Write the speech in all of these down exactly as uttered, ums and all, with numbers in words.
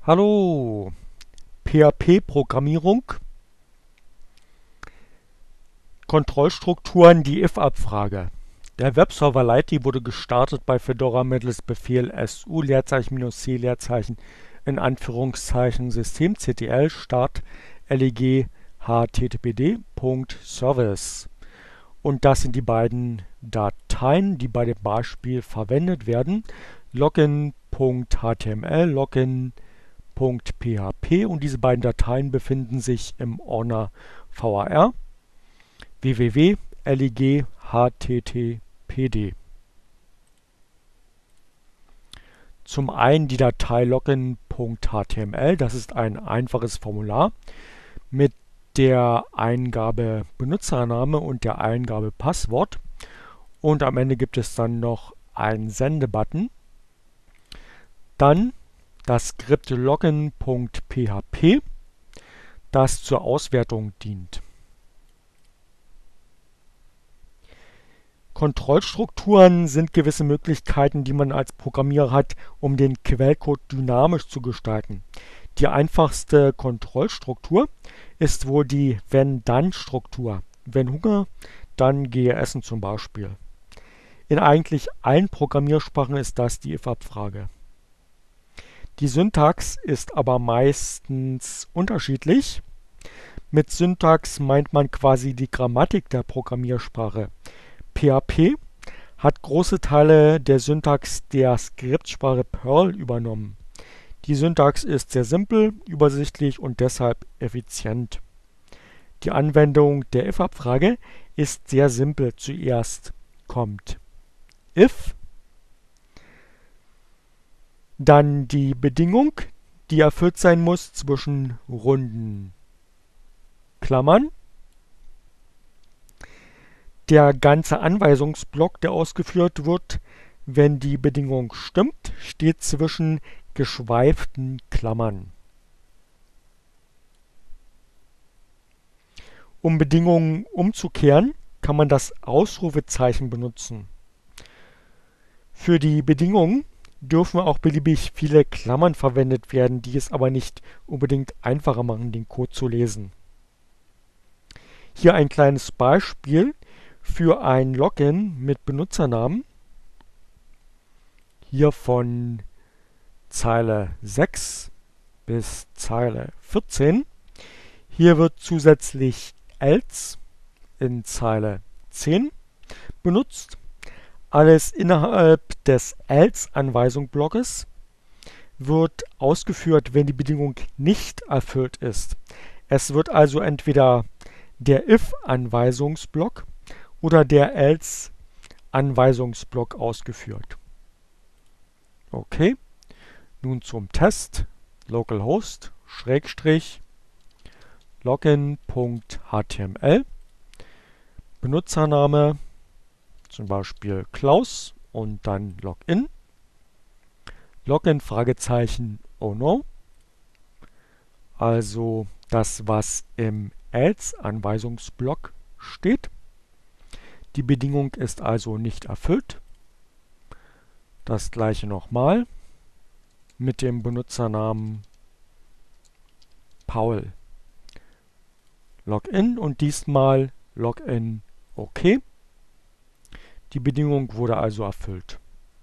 Hallo, P H P-Programmierung, Kontrollstrukturen, die if-Abfrage. Der Webserver Lite wurde gestartet bei Fedora mittels Befehl su Leerzeichen minus c Leerzeichen in Anführungszeichen systemctl start leg httpd.service. Und das sind die beiden Dateien, die bei dem Beispiel verwendet werden. Login.html, Login.php und diese beiden Dateien befinden sich im Ordner var www leg httpd. Zum einen die Datei login.html, das ist ein einfaches Formular mit der Eingabe Benutzername und der Eingabe Passwort. Und am Ende gibt es dann noch einen Sendebutton. Dann das Skript login.php, das zur Auswertung dient. Kontrollstrukturen sind gewisse Möglichkeiten, die man als Programmierer hat, um den Quellcode dynamisch zu gestalten. Die einfachste Kontrollstruktur ist wohl die Wenn-Dann-Struktur. Wenn Hunger, dann gehe essen zum Beispiel. In eigentlich allen Programmiersprachen ist das die if-Abfrage. Die Syntax ist aber meistens unterschiedlich. Mit Syntax meint man quasi die Grammatik der Programmiersprache. P H P hat große Teile der Syntax der Skriptsprache Perl übernommen. Die Syntax ist sehr simpel, übersichtlich und deshalb effizient. Die Anwendung der if-Abfrage ist sehr simpel. Zuerst kommt if, dann die Bedingung, die erfüllt sein muss zwischen runden Klammern. Der ganze Anweisungsblock, der ausgeführt wird, wenn die Bedingung stimmt, steht zwischen geschweiften Klammern. Um Bedingungen umzukehren, kann man das Ausrufezeichen benutzen. Für die Bedingungen dürfen auch beliebig viele Klammern verwendet werden, die es aber nicht unbedingt einfacher machen, den Code zu lesen. Hier ein kleines Beispiel für ein Login mit Benutzernamen. Hier von Zeile sechs bis Zeile vierzehn. Hier wird zusätzlich else in Zeile zehn benutzt. Alles innerhalb des else-Anweisungsblocks wird ausgeführt, wenn die Bedingung nicht erfüllt ist. Es wird also entweder der if-Anweisungsblock oder der else-Anweisungsblock ausgeführt. Okay, nun zum Test. Localhost Schrägstrich Login.html, Benutzername zum Beispiel Klaus und dann Login. Login Fragezeichen oh no. Also das, was im else-Anweisungsblock steht. Die Bedingung ist also nicht erfüllt. Das gleiche nochmal mit dem Benutzernamen Paul. Login und diesmal Login OK. Die Bedingung wurde also erfüllt.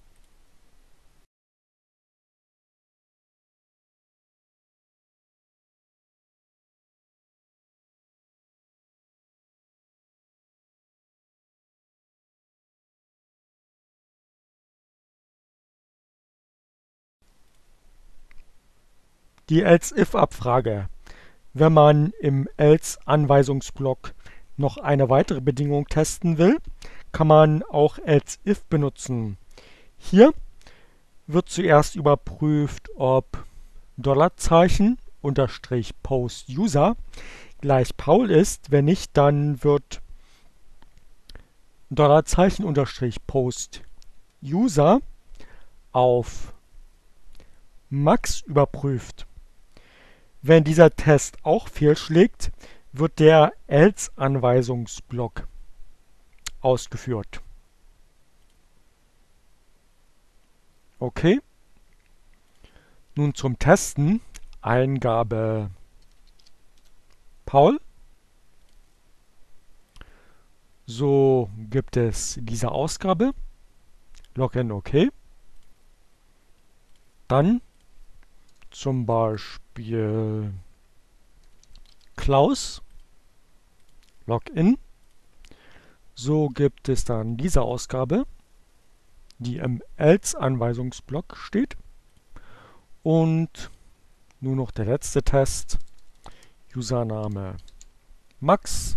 Die else-if-Abfrage. Wenn man im else-Anweisungsblock noch eine weitere Bedingung testen will, kann man auch else-if benutzen. Hier wird zuerst überprüft, ob Dollarzeichen unterstrich post-user gleich Paul ist. Wenn nicht, dann wird Dollarzeichen unterstrich post-user auf Max überprüft. Wenn dieser Test auch fehlschlägt, wird der else-Anweisungsblock ausgeführt. Okay. Nun zum Testen. Eingabe Paul. So gibt es diese Ausgabe. Login OK. Dann zum Beispiel Klaus. Login. So gibt es dann diese Ausgabe, die im Else-Anweisungsblock steht. Und nur noch der letzte Test. Username Max.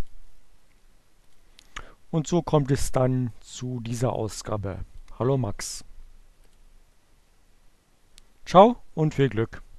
Und so kommt es dann zu dieser Ausgabe. Hallo Max. Ciao und viel Glück.